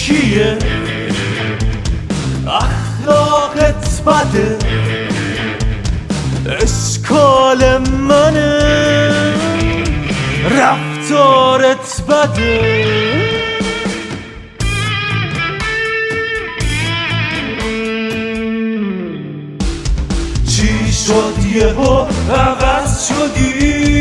کیه؟ اخلاقت بده، اشکال منه، رفتارت بده. چی شد یهو عوض شدی؟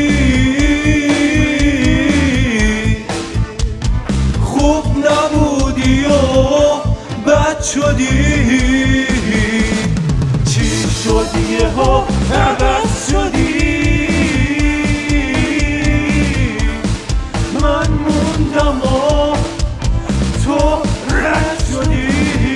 خوب نبودی و بد شدی. چی شد یهو عوض شدی؟ من موندم و تو رد شدی.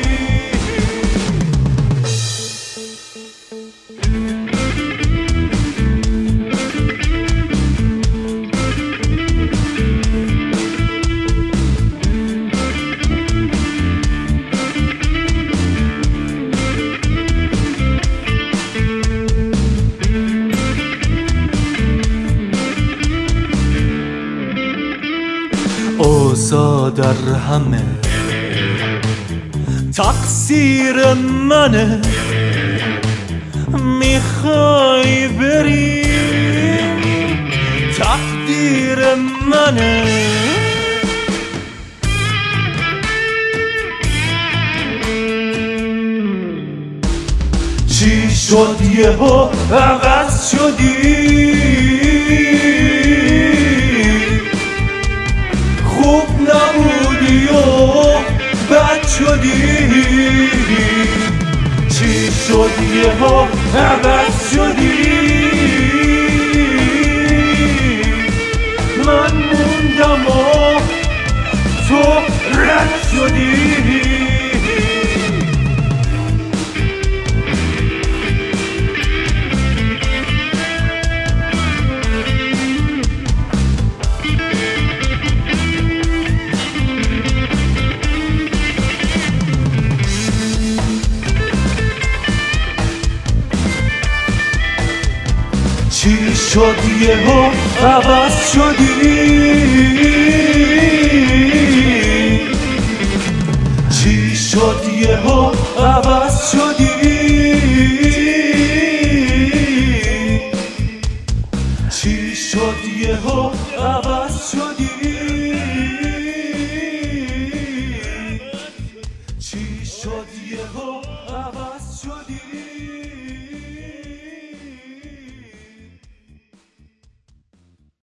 اوضاع در همه تقصیر منه. میخوای بری تقدیر منه. چی شد یهو عوض شدی؟ خوب نبودی و بد شدی. چی شد یهو عوض شدی؟ من موندم و تو رد شدی. چی شد یهو عوض شدی؟ چی شد یهو عوض شدی؟ چی شد یهو عوض شدی؟ چی شد یهو عوض شدی؟